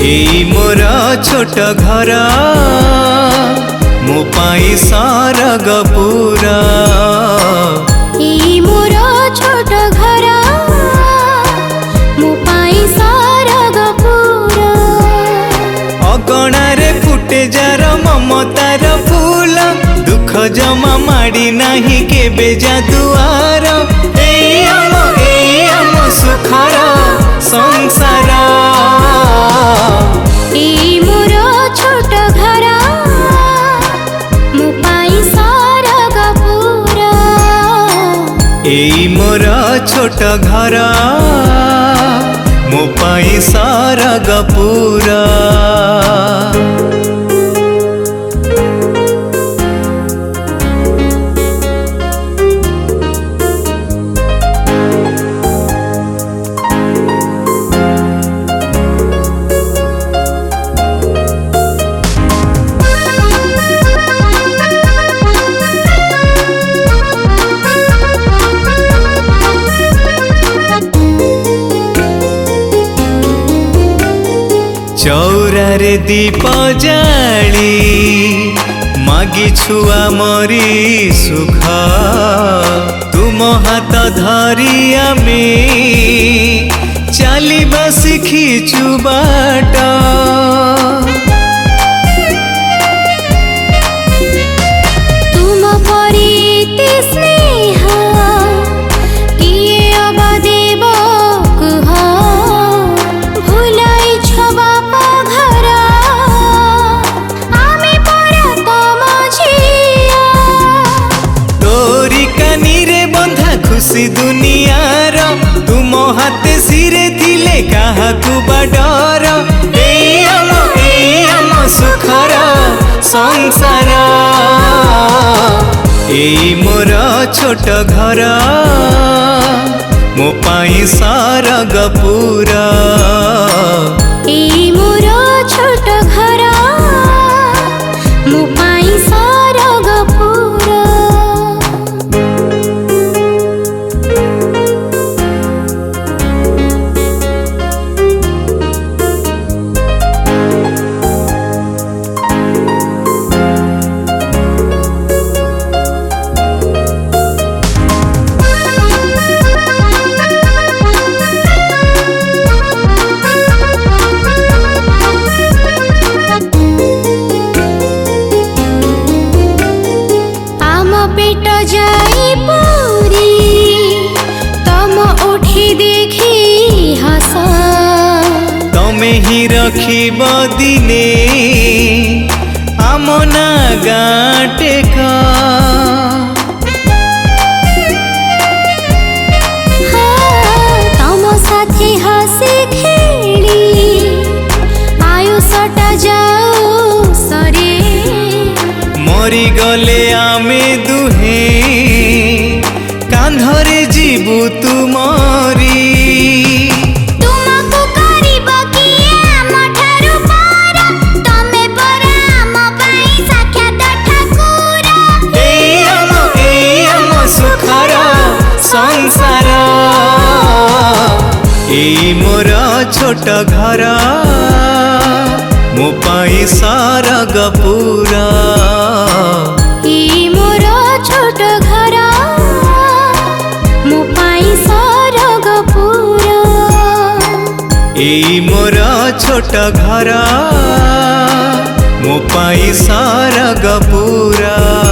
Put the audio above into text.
एई मोर छोट घर मो पाई सरग पूरा। एई मोर छोट घर मो पाई सरग पूरा। अगणारे फुटे जार ममतार फूल दुख जमा माड़ी नाही केबे जा दुआर। एई आम सुखर संसार। एई मोर छोट घर मो पाई सरग पूरा। एई मोर छोट घर मो पाई सरग पूरा। चौरारे दीप जाली मागी छुआ मरी सुख तुम हाथ धरी आमे चलिबा शिखिचु बाट। तुम परीति स्नेह किए अबा देव कुह भुलाई छबा घर आमे परा तम झिया। तोरी कानी रे बंधा खुशी दुनियार तुम हाथे सिरे थिले काहाकू बाडर। एई आम सुखर संसार। एई मोर छोट घर मो पाई सरग पूरा। एई मोर छोट घर मो पाई सरग पूरा। पेट जाई पूरी तम उठी देखी हस। तमे ही रखिब दिने आम ना गाटेक। तम साथी हसी खेली आयुषटा जाऊ सरे। मरी गले आमे दुहे कांधरे जीवु तुमरी। तुमको करिब किए आमठारु पर तमे परा आम पाई साक्षात ठाकुर। एई आम सुखर संसार। एई मोर छोट घर मो पाई सरग पूरा। एई मोर छोट घर मो पाई सरग पूरा। एई मोर छोट घर मो पाई सरग पूरा।